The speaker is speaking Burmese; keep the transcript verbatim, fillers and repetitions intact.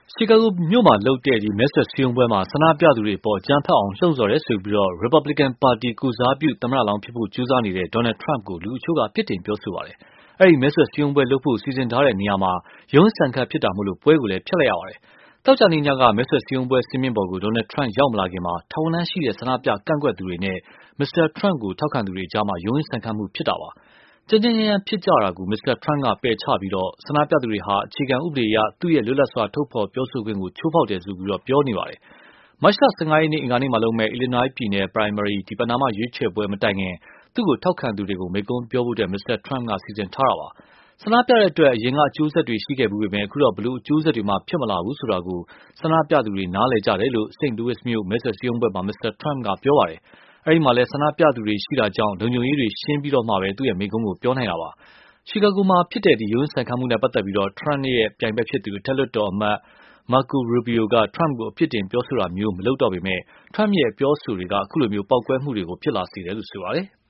ရှီကာဂိုမြို့မှာလုပ်တဲ့ဒီမဲဆွယ်စည်းရုံးပွဲမှာဆန္ဒပြသူတွေအပေါ်ကြမ်းဖက်အောင်လှုံ့ဆော်ရဲဆိုပြီးတော့ Republican ပါတီကိုစားပြုသမ္မတလောင်းဖြစ်ဖို့ကြိုးစားနေတဲ့ Donald Trump ကိုလူအချို့ကပြစ်တင်ပြောဆိုပါတယ်။အဲဒီမဲဆွယ်စည်းရုံးပွဲလုပ်ဖို့စီစဉ်ထားတဲ့နေရာမှာရုန်းဆန်ခတ်ဖြစ်တာမို့လို့ပွဲကိုလည်းဖျက်လိုက်ရပါတယ်။တောက်ကြနေညကမဲဆွယ်စည်းရုံးပွဲစင်းမြင့်ပေါ်ကို Donald Trump ရောက်မလာခင်မှာထောင်နှန်းရှိတဲ့ဆန္ဒပြကန့်ကွက်သူတွေနဲ့ မစ္စတာ Trump ကိုထောက်ခံသူတွေကြားမှာရုန်းဆန်ခတ်မှုဖြစ်တာပါ။ကြမ်းကြမ်းရမ်းရမ်းဖြစ်ကြတာကိုမစ္စတာ Trump ကပယ်ချပြီးတော့ဆန္ဒပြသူတွေဟာအခြေခံဥပဒေအရသူ့ရဲ့လွတ်လပ်စွာထုတ်ဖော်ပြောဆိုခွင့်ကိုချိုးဖောက်တယ်ဆိုပြီးတော့ပြောနေပါတယ်။မတ်လ ၁၅ ရက်နေ့အင်္ဂါနေ့မှာလုပ်မဲ့ Illinois ပြည်နယ် primary ဒီပဏာမရွေးချယ်ပွဲမတိုင်ခင်သူ့ကိုထောက်ခံသူတွေကိုမိန့်ခွန်းပြောဖို့အတွက်မစ္စတာ Trump ကစီစဉ်ထားတာပါ။ဆန္ဒပြတဲ့အတွက်အရင်ကအကျိုးဆက်တွေရှိခဲ့ဘူးပေမဲ့အခုတော့ဘလို့အကျိုးဆက်တွေမှဖြစ်မလာဘူးဆိုတာကိုဆန္ဒပြသူတွေနားလည်ကြတယ်လို့ Saint Louis မြို့မဲဆွယ်စည်းရုံးပွဲမှာမစ္စတာ Trump ကပြောပါတယ်။အဲဒီမှာလည်းဆန္ဒပြသူတွေရှိတာကြောင့်လုံခြုံရေးတွေရှင်းပြီးတော့မှပဲသူ့ရဲ့မိန့်ခွန်းကိုပြောနိုင်တာပါ။ရှီကာဂိုမှာဖြစ်တဲ့ဒီရုန်းဆန်ခတ်မှုနဲ့ပတ်သက်ပြီးတော့ Trump ရဲ့ပြိုင်ဘက်ဖြစ်သူအထက်လွှတ်တော်အမတ် Marco Rubio က Trump ကိုအပြစ်တင်ပြောဆိုတာမျိုးမလုပ်တော့ပေမဲ့ Trump ရဲ့ပြောဆိုတွေကအခုလိုမျိုးပေါက်ကွဲမှုတွေကိုဖြစ်လာစေတယ်လို့ဆိုပါတယ်။